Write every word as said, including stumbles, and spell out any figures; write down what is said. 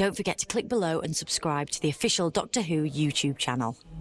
Don't forget to click below and subscribe to the official Doctor Who YouTube channel.